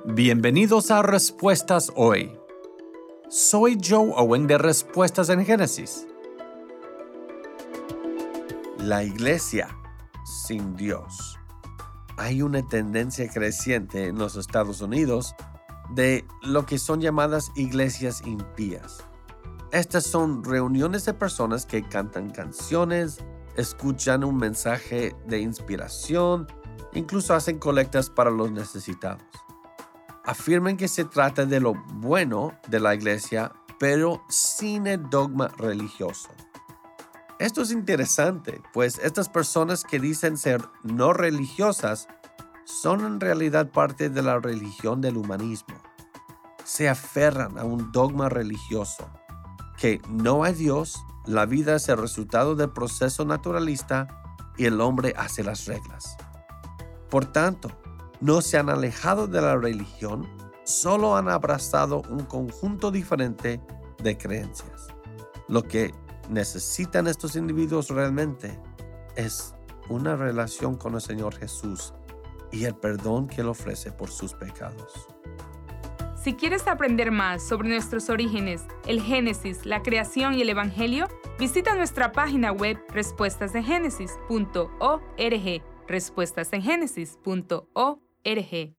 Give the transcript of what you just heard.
Bienvenidos a Respuestas Hoy. Soy Joe Owen de Respuestas en Génesis. La iglesia sin Dios. Hay una tendencia creciente en los Estados Unidos de lo que son llamadas iglesias impías. Estas son reuniones de personas que cantan canciones, escuchan un mensaje de inspiración, incluso hacen colectas para los necesitados. Afirman que se trata de lo bueno de la iglesia, pero sin el dogma religioso. Esto es interesante, pues estas personas que dicen ser no religiosas son en realidad parte de la religión del humanismo. Se aferran a un dogma religioso, que no hay Dios, la vida es el resultado del proceso naturalista y el hombre hace las reglas. Por tanto, no se han alejado de la religión, solo han abrazado un conjunto diferente de creencias. Lo que necesitan estos individuos realmente es una relación con el Señor Jesús y el perdón que Él ofrece por sus pecados. Si quieres aprender más sobre nuestros orígenes, el Génesis, la creación y el Evangelio, visita nuestra página web respuestasengenesis.org, respuestasengenesis.org.